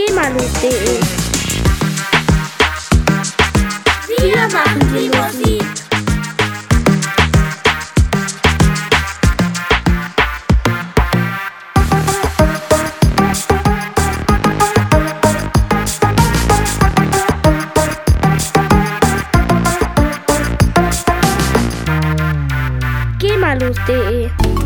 GEMALoos.de. Wir machen die Musik. GEMALoos.de.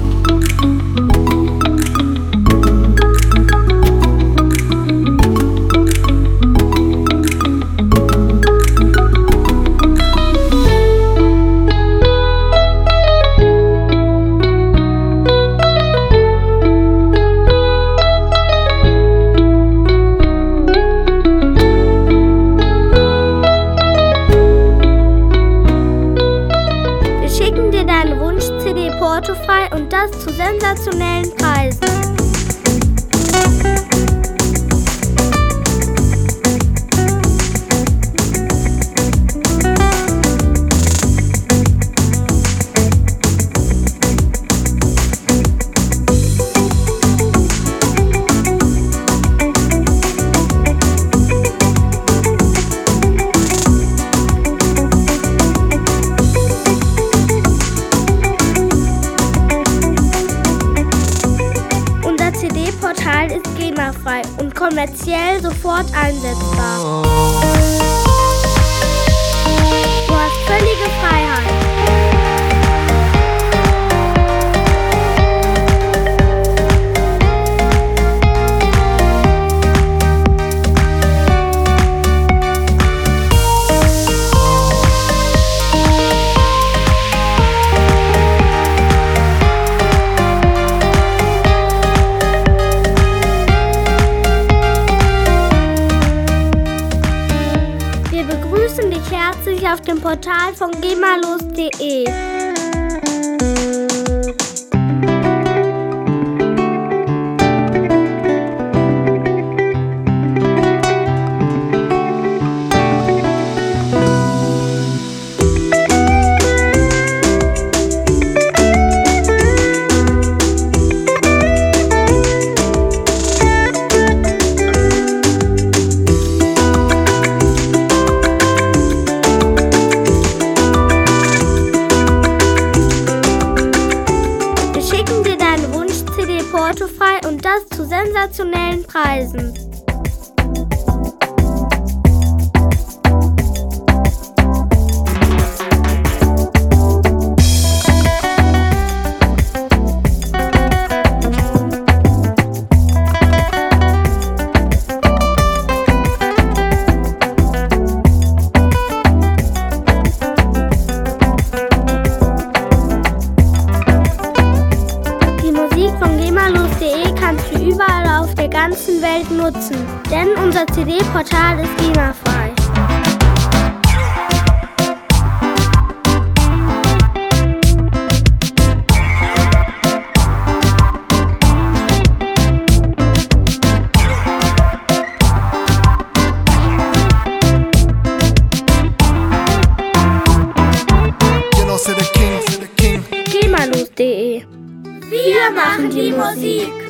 Schicken dir deine Wunsch-CD portofrei und das zu sensationellen Preisen. CD-Portal ist GEMA-frei und kommerziell sofort einsetzbar. Du hast völlige Freiheit. Wir begrüßen dich herzlich auf dem Portal von GEMALoos.de. Portofrei und das zu sensationellen Preisen. Von GEMALoos.de kannst du überall auf der ganzen Welt nutzen, denn unser CD-Portal ist GEMA-frei. GEMALoos.de. Wir machen die Musik.